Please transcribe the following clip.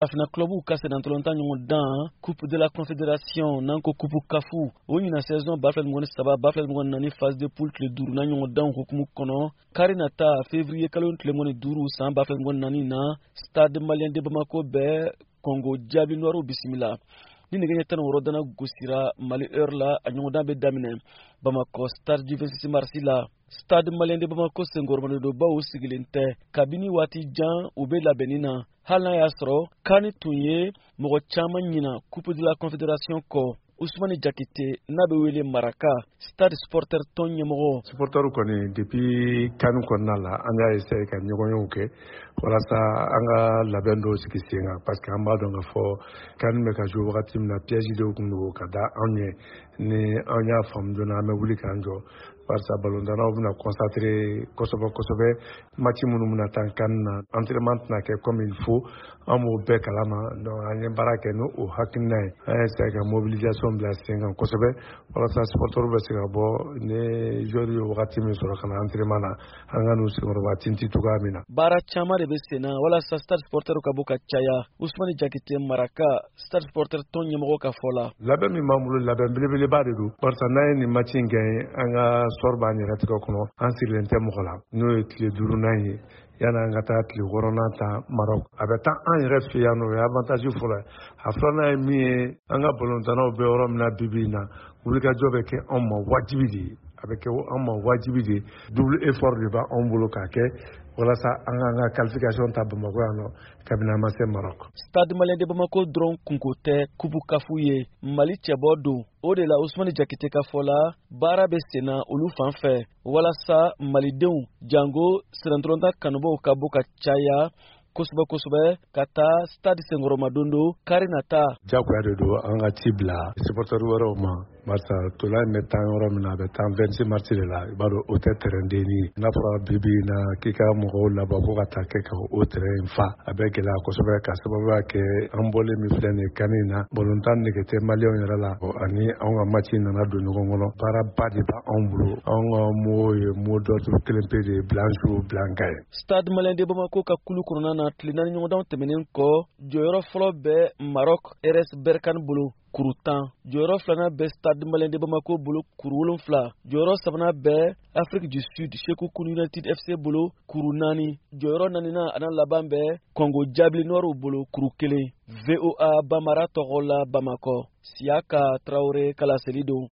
Afina clubu kase dans longtemps dans Coupe de la Confédération nanko Coupe Kafu na saison bafle ngone saba bafle ngone nani phase de poule le duru na nyongo dans hukumu kono karinata février kalon le ngone duru san bafle ngone nani na Stade Malien de Bamako be Congo Diaby Noiro bismillah ni ngene tan worodana gusira Mali heure la anyongo dambe damine Bamako Stade du 26 mars la Stade Malien de Bamako Sengormano do bawo sigilinte kabini wati jan ube la benina halna yasro kani tunye mogo chama nyina Coupe de la Confédération ko Ousmane Diakité nabe wele Maraka Stade Supporter tonye mogo supporter ko ni depuis kanu ko nala anga essayer ka nyogo ke wala sa anga labendo sikisinga parce que amba donga fo kan me ka jour wakati na piège de ko kada anye ni anya fam dona me wuli kanjo parce que ballon dana on a concentré Kosovo match munu tan kan entraînement na ke comme il faut amo be kalama donc anye barake no o hakina c'est que mobilisation de la 5 Kosovo wala sa supporter be se bo ne jori wakati mi soro kana entraînement na anganu se ro watinti tugamina bara chama de besena wala sa Stade Supporter ka boka chaya Ousmane Diakité Maraka Stade Supporter tonye mo ka fola labe mi mamulu labe bilibili bade du parce que na ni match ngay anga sorba ni ratika kono ansirente mo kala no etli duru nayi yana ngata tli worona ta Maroc abeta an ref yano ya avantage fola afrana mi anga bolontana be orom na bibina wulika jobe ke on ma wajibidi avec on ma wajibidi double effort de ba on bolo ka ke wala sa anga qualification ta Bamako ano kabina mase Maroc Stade Malien de Bamako dron kunkote kubu kafuye Mali Tchebodo ode la Ousmane Diakité ka fola bara besena olu fanfɛ wala sa Malidenw jango serandronda kanubo ka boka chaya Kosovo kata Stade Senghor Madondo karinata jakoya de do anga tibla supporter woro ma marsa tola metan woro na be tan 26 mars de la baro hotel terrain deni na fra bibi na kika mo la ba ko kata ke ka o terrain fa avec la Kosovo ka sababa ke ambole mi flene kanina bolontan ne ke te malion yara la ani anga match na na do ngono para badi ba ombulu anga mo do to klempe de blanche Stade Malien de Bamako ka kulu kuruna na tlinani nyongo temenen ko joyoro flo be Maroc RS Berkane bulu kurutan joyoro flana be Stade Malien de Bamako bulu kurulun fla joyoro sabana be Afrique du Sud Sékou United FC bulu kurunani joyoro nanina anan labambe Congo Diaby Noiro bulu kurukele VOA Bamara Togola Bamako Siaka Traoré Kala Selido